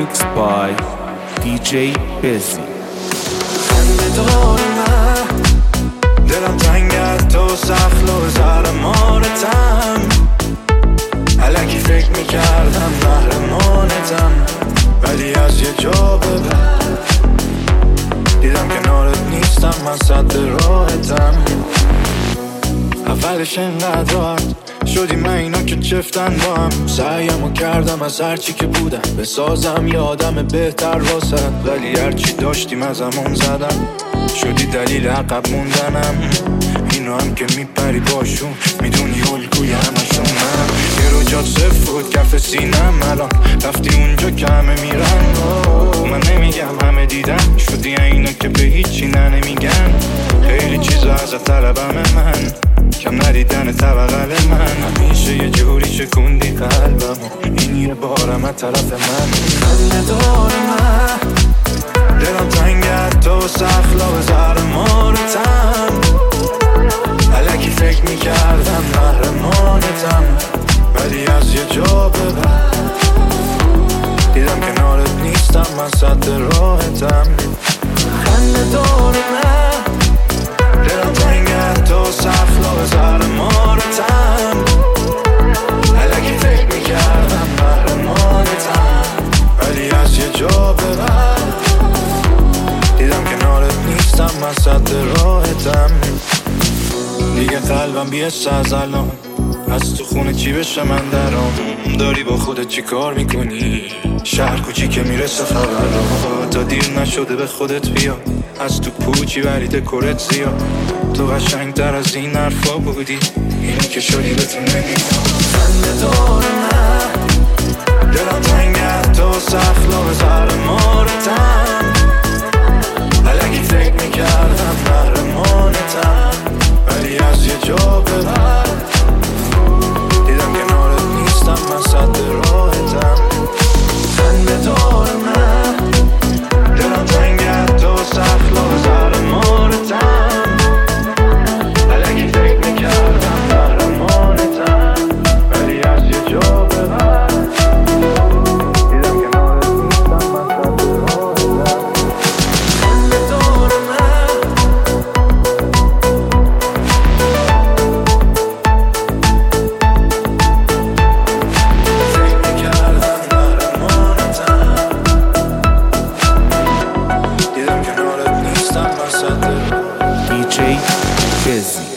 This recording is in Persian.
Mixed by DJ Bezzy. خنده دور من دلم تنگت تو سخل و زرمانتم الکی فکر میکردم محرمانتم ولی از یه جا به بعد دیدم کنارت نیستم من صد راحتم اولش انقدر راحت شدی من اینا که چفتن با هم سعیمو کردم از هرچی که بودم بسازم یه آدم بهتر واسد ولی هرچی داشتیم از همون زدم شدی دلیل عقب موندنم اینو هم که میپری باشون میدونی الگوی همشون منم یه رو جات صفر بود کف سینم الان رفتی اونجا که همه میرن من نمیگم همه دیدن شدی اینا که به هیچی نمیگن خیلی چیزا ازت طلبم من کم ندیدن طبقل من همیشه یه جوری شکوندی قلبمو این یه بارم از طرف من خنده دور من دلم تنگت تو سخلا به زرمانتم الکی فکر میکردم محرمانتم ولی از یه جا به بعد دیدم کنارت نیستم من صد راحتم خنده دور من دلم تنگت تو سخلا به زرمانتم الکی فکر میکردم محرمانتم ولی از یه جا به بعد دیدم کنارت نیستم من صد راحتم دیگه قلبم بیست از الان از تو خونه چی بشه من درام داری با خودت چی کار میکنی شهر کوچی که میرسه خبر تا دیر نشده به خودت بیا از تو پوچی ولی دکورت زیاد تو قشنگ تر از این حرفا بودی اینی که شدی به تو نمیدم خنده دور من دلم تنگت تو سخلا به زرمانتم الکی فکر میکردم محرمانتم ولی از یه جا به بعد دیدم کنارت نیستم من صد راحتم خنده دور من دلم تنگت تو سخلا به زرمانتم الکی فکر میکردم محرمانتم ولی از یه جا به بعد دیدم کنارت نیستم من صد راحتم خنده دور من فکر میکردم محرمانتم دیدم کنارت نیستم من صد DJ Bezzy.